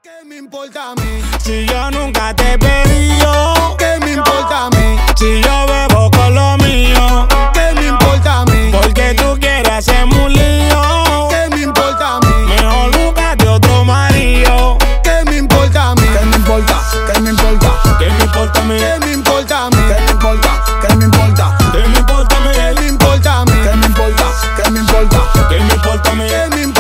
¿Qué me importa a mí? Si yo nunca te he pedido. ¿Qué me importa a mí? Si yo bebo con lo mío. ¿Qué me importa a mí? Porque tú quieres hacerme un lío. ¿Qué me importa a mí? Mejor búscate otro marido. ¿Qué me importa a mí? ¿Qué me importa? ¿Qué me importa? ¿Qué me importa a mí? ¿Qué me importa a mí? ¿Qué me importa? ¿Qué me importa? ¿Qué me importa a mí? ¿Qué me importa a mí? ¿Qué me importa? ¿Qué me importa? ¿Qué me importa a mí? ¿Qué me